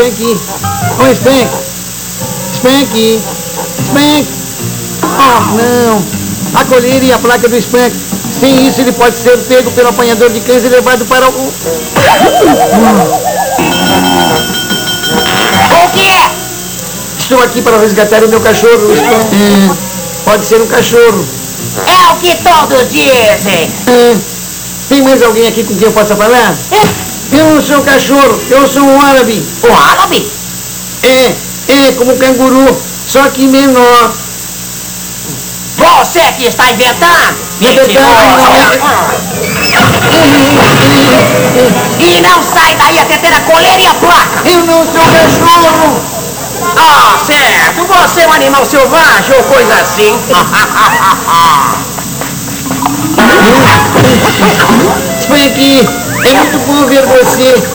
Spank. Oi, Spank. Spank. Spank. Oh, não. A coleira e a placa do Spank. Sem isso, ele pode ser pego pelo apanhador de cães e levado para o... O que é? Estou aqui para resgatar o meu cachorro, Spank. Pode ser um cachorro. É o que todos dizem. Tem mais alguém aqui com quem eu possa falar? Eu não sou um cachorro, eu sou um árabe. O árabe? É como um canguru, só que menor. Você que está inventando. É verdade. E não sai daí até ter a coleira e a placa. Eu não sou cachorro. Ah, certo. Você é um animal selvagem ou coisa assim. Spank, é muito bom ver você.